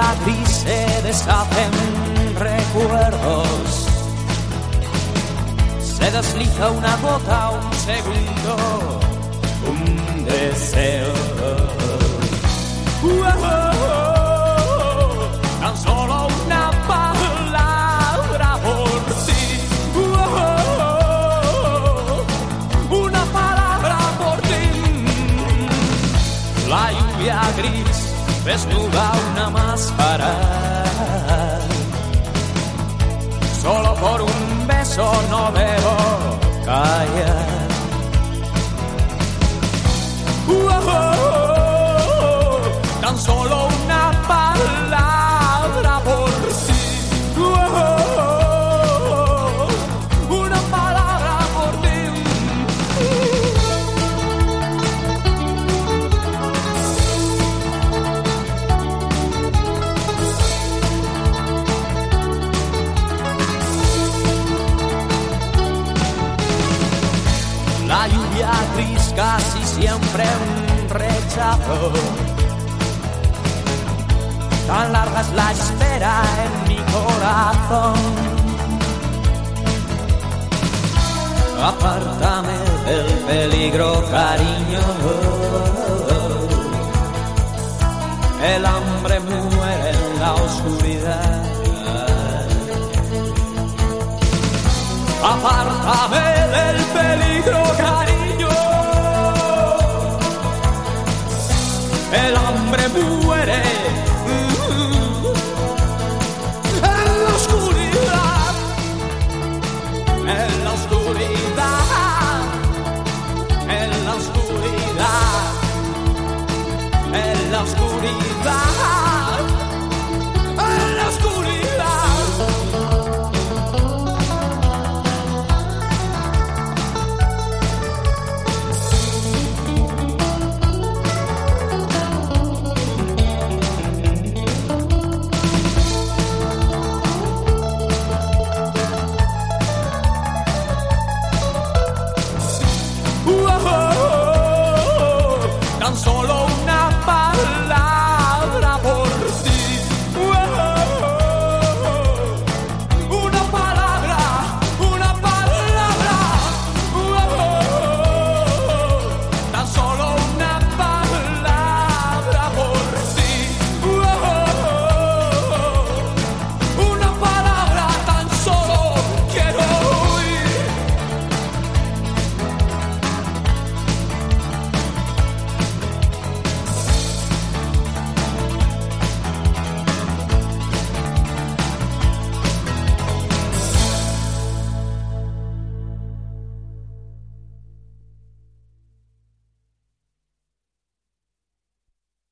lluvia gris se deshacen recuerdos. Se desliza una gota, un segundo, un deseo. Tan solo una palabra por ti. Una palabra por ti. La lluvia gris desnuda una máscara. Solo por un beso no debo callar. Tan solo una palabra por ti. Una palabra por ti. La lluvia gris casi siempre un rechazo. Tan larga es la espera en mi corazón. Apártame del peligro, cariño. El hambre muere en la oscuridad. Apártame del peligro, cariño. El hambre muere en la oscuridad. En la oscuridad. En la oscuridad. En la oscuridad.